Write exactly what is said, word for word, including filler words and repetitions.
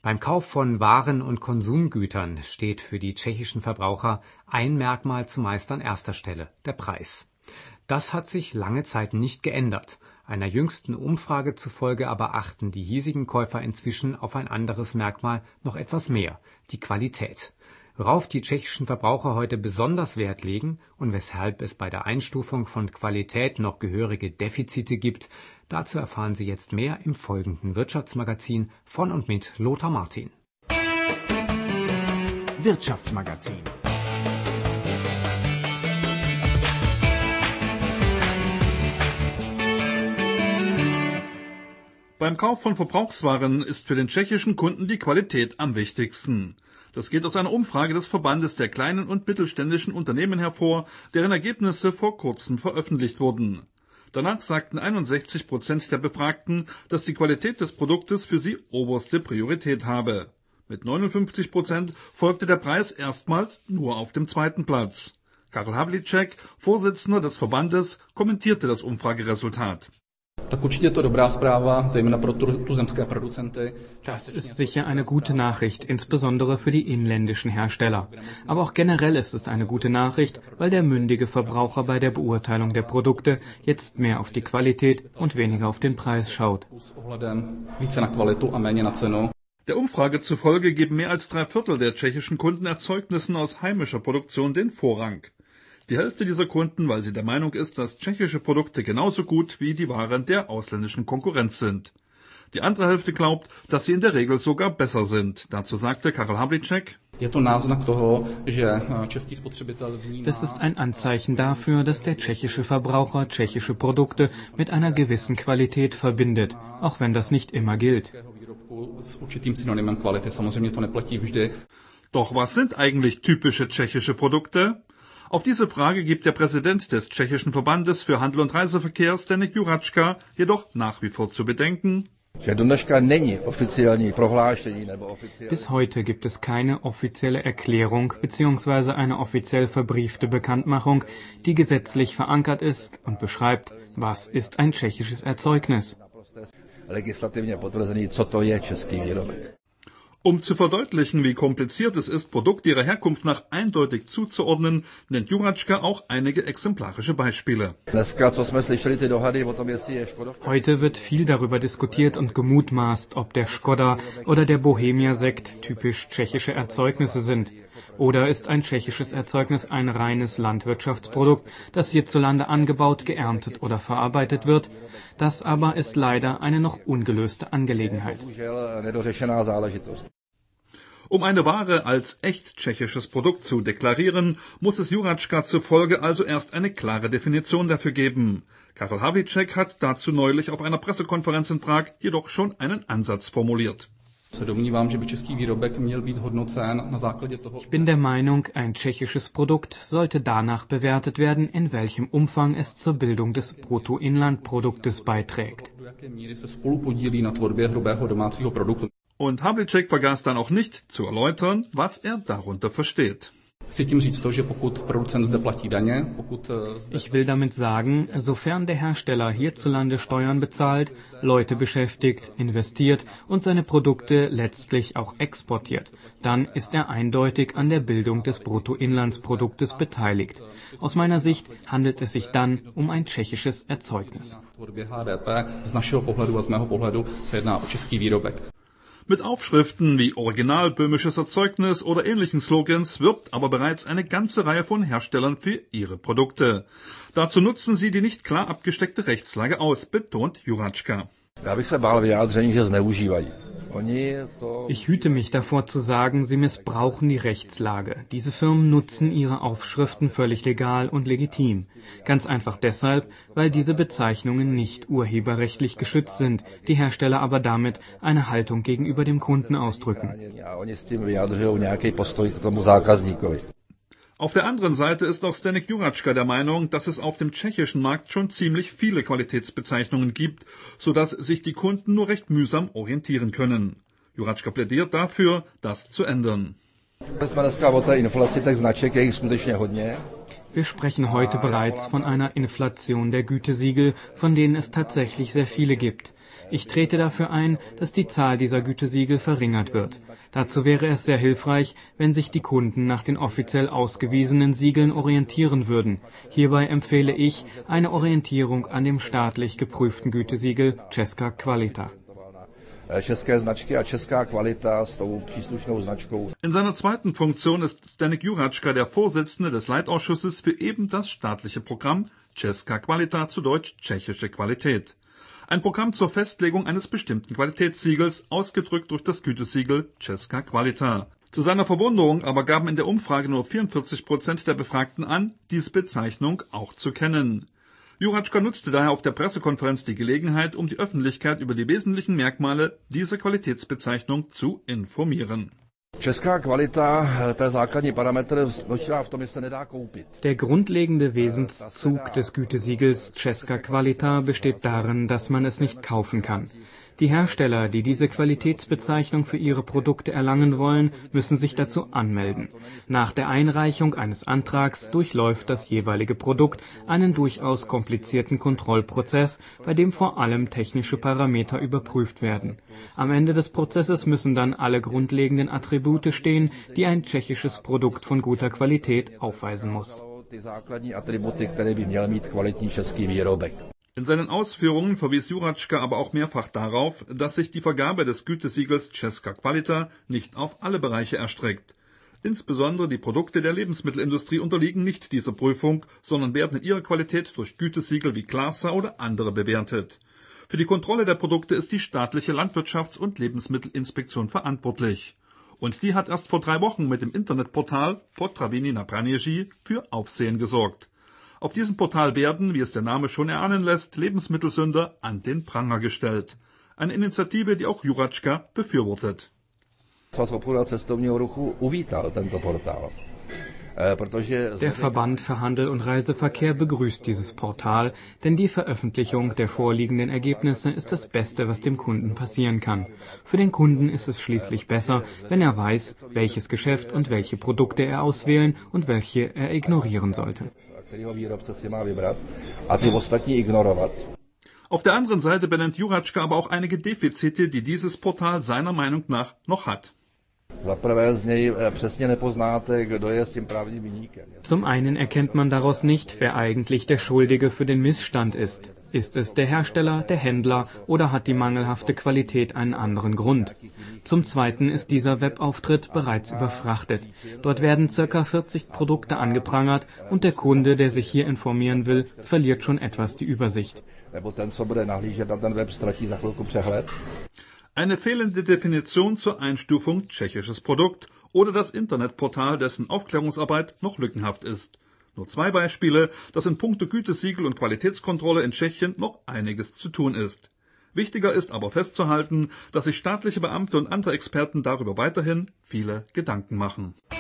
Beim Kauf von Waren und Konsumgütern steht für die tschechischen Verbraucher ein Merkmal zumeist an erster Stelle: der Preis. Das hat sich lange Zeit nicht geändert. Einer jüngsten Umfrage zufolge aber achten die hiesigen Käufer inzwischen auf ein anderes Merkmal noch etwas mehr: die Qualität. Worauf die tschechischen Verbraucher heute besonders Wert legen und weshalb es bei der Einstufung von Qualität noch gehörige Defizite gibt, dazu erfahren Sie jetzt mehr im folgenden Wirtschaftsmagazin von und mit Lothar Martin. Wirtschaftsmagazin. Beim Kauf von Verbrauchswaren ist für den tschechischen Kunden die Qualität am wichtigsten. Das geht aus einer Umfrage des Verbandes der kleinen und mittelständischen Unternehmen hervor, deren Ergebnisse vor kurzem veröffentlicht wurden. Danach sagten einundsechzig Prozent der Befragten, dass die Qualität des Produktes für sie oberste Priorität habe. Mit neunundfünfzig Prozent folgte der Preis erstmals nur auf dem zweiten Platz. Karel Havlíček, Vorsitzender des Verbandes, kommentierte das Umfrageresultat. Das ist sicher eine gute Nachricht, insbesondere für die inländischen Hersteller. Aber auch generell ist es eine gute Nachricht, weil der mündige Verbraucher bei der Beurteilung der Produkte jetzt mehr auf die Qualität und weniger auf den Preis schaut. Der Umfrage zufolge geben mehr als drei Viertel der tschechischen Kunden Erzeugnissen aus heimischer Produktion den Vorrang. Die Hälfte dieser Kunden, weil sie der Meinung ist, dass tschechische Produkte genauso gut wie die Waren der ausländischen Konkurrenz sind. Die andere Hälfte glaubt, dass sie in der Regel sogar besser sind. Dazu sagte Karel Havlíček: Das ist ein Anzeichen dafür, dass der tschechische Verbraucher tschechische Produkte mit einer gewissen Qualität verbindet, auch wenn das nicht immer gilt. Doch was sind eigentlich typische tschechische Produkte? Auf diese Frage gibt der Präsident des tschechischen Verbandes für Handel und Reiseverkehr, Zdeněk Jurečka, jedoch nach wie vor zu bedenken: Bis heute gibt es keine offizielle Erklärung bzw. eine offiziell verbriefte Bekanntmachung, die gesetzlich verankert ist und beschreibt, was ist ein tschechisches Erzeugnis. Um zu verdeutlichen, wie kompliziert es ist, Produkte ihrer Herkunft nach eindeutig zuzuordnen, nennt Jurečka auch einige exemplarische Beispiele. Heute wird viel darüber diskutiert und gemutmaßt, ob der Škoda oder der Bohemia-Sekt typisch tschechische Erzeugnisse sind. Oder ist ein tschechisches Erzeugnis ein reines Landwirtschaftsprodukt, das hierzulande angebaut, geerntet oder verarbeitet wird? Das aber ist leider eine noch ungelöste Angelegenheit. Um eine Ware als echt tschechisches Produkt zu deklarieren, muss es Jurečka zufolge also erst eine klare Definition dafür geben. Karel Havlíček hat dazu neulich auf einer Pressekonferenz in Prag jedoch schon einen Ansatz formuliert. Ich bin der Meinung, ein tschechisches Produkt sollte danach bewertet werden, in welchem Umfang es zur Bildung des Bruttoinlandproduktes beiträgt. Und Havlíček vergaß dann auch nicht zu erläutern, was er darunter versteht. Ich will damit sagen, sofern der Hersteller hierzulande Steuern bezahlt, Leute beschäftigt, investiert und seine Produkte letztlich auch exportiert, dann ist er eindeutig an der Bildung des Bruttoinlandsproduktes beteiligt. Aus meiner Sicht handelt es sich dann um ein tschechisches Erzeugnis. Mit Aufschriften wie Original böhmisches Erzeugnis oder ähnlichen Slogans wirbt aber bereits eine ganze Reihe von Herstellern für ihre Produkte. Dazu nutzen sie die nicht klar abgesteckte Rechtslage aus, betont Jurečka. Ich hüte mich davor zu sagen, sie missbrauchen die Rechtslage. Diese Firmen nutzen ihre Aufschriften völlig legal und legitim. Ganz einfach deshalb, weil diese Bezeichnungen nicht urheberrechtlich geschützt sind, die Hersteller aber damit eine Haltung gegenüber dem Kunden ausdrücken. Auf der anderen Seite ist auch Zdeněk Jurečka der Meinung, dass es auf dem tschechischen Markt schon ziemlich viele Qualitätsbezeichnungen gibt, sodass sich die Kunden nur recht mühsam orientieren können. Jurečka plädiert dafür, das zu ändern. Wir sprechen heute bereits von einer Inflation der Gütesiegel, von denen es tatsächlich sehr viele gibt. Ich trete dafür ein, dass die Zahl dieser Gütesiegel verringert wird. Dazu wäre es sehr hilfreich, wenn sich die Kunden nach den offiziell ausgewiesenen Siegeln orientieren würden. Hierbei empfehle ich eine Orientierung an dem staatlich geprüften Gütesiegel Česká kvalita. In seiner zweiten Funktion ist Zdeněk Juráčka der Vorsitzende des Leitausschusses für eben das staatliche Programm Česká kvalita, zu Deutsch tschechische Qualität. Ein Programm zur Festlegung eines bestimmten Qualitätssiegels, ausgedrückt durch das Gütesiegel Česká kvalita. Zu seiner Verwunderung aber gaben in der Umfrage nur vierundvierzig Prozent der Befragten an, diese Bezeichnung auch zu kennen. Juráčka nutzte daher auf der Pressekonferenz die Gelegenheit, um die Öffentlichkeit über die wesentlichen Merkmale dieser Qualitätsbezeichnung zu informieren. Der grundlegende Wesenszug des Gütesiegels Česká kvalita besteht darin, dass man es nicht kaufen kann. Die Hersteller, die diese Qualitätsbezeichnung für ihre Produkte erlangen wollen, müssen sich dazu anmelden. Nach der Einreichung eines Antrags durchläuft das jeweilige Produkt einen durchaus komplizierten Kontrollprozess, bei dem vor allem technische Parameter überprüft werden. Am Ende des Prozesses müssen dann alle grundlegenden Attribute stehen, die ein tschechisches Produkt von guter Qualität aufweisen muss. In seinen Ausführungen verwies Juráčka aber auch mehrfach darauf, dass sich die Vergabe des Gütesiegels Česká kvalita nicht auf alle Bereiche erstreckt. Insbesondere die Produkte der Lebensmittelindustrie unterliegen nicht dieser Prüfung, sondern werden in ihrer Qualität durch Gütesiegel wie Klasa oder andere bewertet. Für die Kontrolle der Produkte ist die staatliche Landwirtschafts- und Lebensmittelinspektion verantwortlich. Und die hat erst vor drei Wochen mit dem Internetportal Potraviny na Pranieří für Aufsehen gesorgt. Auf diesem Portal werden, wie es der Name schon erahnen lässt, Lebensmittelsünder an den Pranger gestellt. Eine Initiative, die auch Juráčka befürwortet. Der Verband für Handel und Reiseverkehr begrüßt dieses Portal, denn die Veröffentlichung der vorliegenden Ergebnisse ist das Beste, was dem Kunden passieren kann. Für den Kunden ist es schließlich besser, wenn er weiß, welches Geschäft und welche Produkte er auswählen und welche er ignorieren sollte. Auf der anderen Seite benennt Juráčka aber auch einige Defizite, die dieses Portal seiner Meinung nach noch hat. Zum einen erkennt man daraus nicht, wer eigentlich der Schuldige für den Missstand ist. Ist es der Hersteller, der Händler oder hat die mangelhafte Qualität einen anderen Grund? Zum Zweiten ist dieser Webauftritt bereits überfrachtet. Dort werden ca. vierzig Produkte angeprangert und der Kunde, der sich hier informieren will, verliert schon etwas die Übersicht. Eine fehlende Definition zur Einstufung tschechisches Produkt oder das Internetportal, dessen Aufklärungsarbeit noch lückenhaft ist. Nur zwei Beispiele, dass in puncto Gütesiegel und Qualitätskontrolle in Tschechien noch einiges zu tun ist. Wichtiger ist aber festzuhalten, dass sich staatliche Beamte und andere Experten darüber weiterhin viele Gedanken machen.